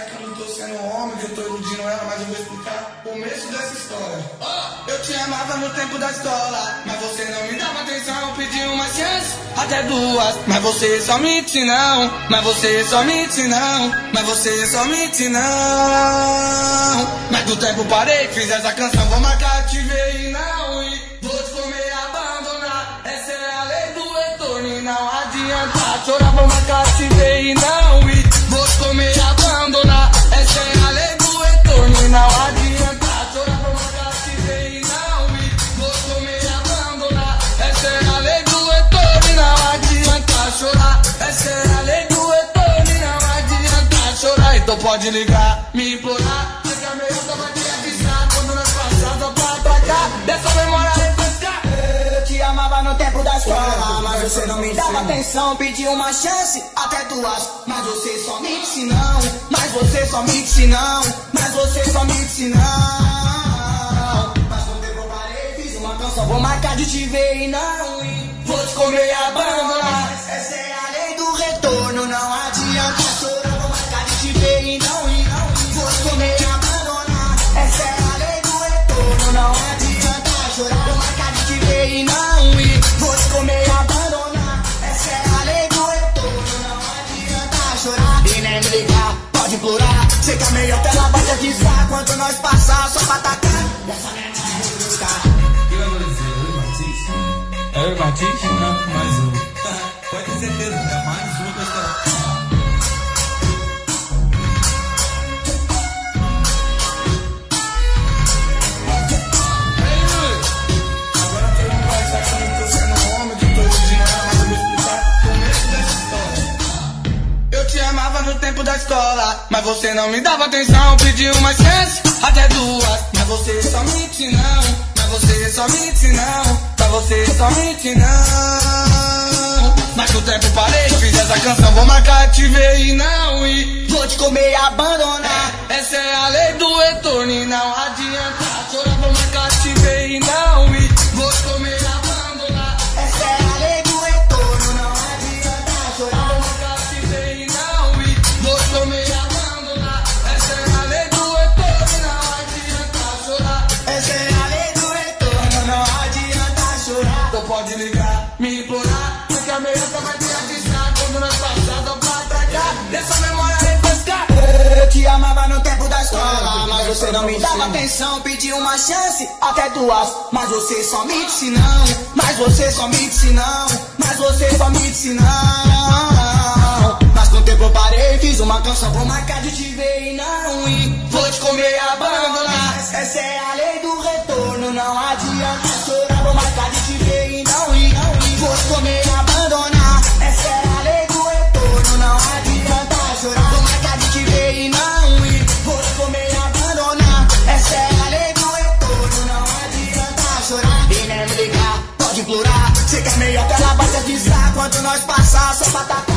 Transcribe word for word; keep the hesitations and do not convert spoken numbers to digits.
que eu não tô sendo homem, que eu tô iludindo ela, mas eu vou explicar o começo dessa história. Oh, eu te amava no tempo da escola, mas você não me dava atenção, pedi uma chance, até duas, mas você só me disse não, mas você só me disse não, mas você só me disse não. Mas do tempo parei, fiz essa canção, vou marcar, te ver e não ir, vou te comer e abandonar, essa é a lei do retorno e não adianta chorar, vou marcar, te ver e não ir, vou te comer e abandonar, essa é a lei do retorno e não adianta chorar, vou marcar, te ver e não ir, vou te comer e abandonar, essa é a lei do retorno e não adianta chorar, essa é a lei do retorno e não adianta chorar. Então pode ligar, me implorar, fica melhor tava te avisar quando nós passamos pra atracar, dessa memória refrescar. Eu te amava no tempo da escola, mas você não me dava atenção, pedi uma chance, até duas, mas você só me disse não, mas você só me disse não, mas você só me disse não. Mas no tempo eu parei, fiz uma canção, vou marcar de te ver e não ir, vou te comer e abandonar, essa é a lei do retorno, não adianta chorar, vou marcar de te ver e não ir, vou te comer e abandonar, essa é a lei do retorno, não adianta chorar, vou marcar de te ver e não ir, vou te comer e abandonar, essa é a lei do retorno, não adianta chorar e nem me ligar, pode implorar, sei que é melhor que ela vai te avisar quando nós passar só pra atacar, dessa memória refrescar. Quem vai dizer? Eu e Martins? Eu e Martins? Não, mais um. Pode ter certeza, é mais um que eu estou. No tempo da escola, mas você não me dava atenção, pedi uma chance, até duas, mas você só me disse não, mas você só me disse não, mas você só me disse não. Mas do tempo parei, fiz essa canção, vou marcar, te ver e não ir, vou te comer e abandonar, essa é a lei do retorno e não adianta chorar, vou marcar, te ver e não ir, vou te comer e abandonar, essa é a lei do retorno, não adianta chorar, vou marcar, te ver e não ir, vou te comer e abandonar, essa é a lei do retorno, não adianta chorar, essa é a lei do retorno, não adianta chorar. então pode ligar, me implorar, porque a melhor vai te avisar quando nós passamos pra atracar, dessa memória refrescar. Eu te amava no tempo da escola, mas você não me dava atenção, pedi uma chance, até duas, mas você só me disse não, mas você só me disse não, mas você só me disse não. Mas com o tempo eu parei, fiz uma canção, vou marcar de te ver e não ir, vou te comer e abandonar, essa é a lei do retorno, não adianta chorar, vou marcar de te ver e não ir, vou te comer e abandonar, essa é a lei do retorno, não adianta chorar, vou marcar de te ver e não ir, vou te comer e abandonar, essa é a lei do retorno, não adianta chorar e nem me ligar, pode implorar, sei que é melhor que ela vai te avisar quando nós passar só pra atacar.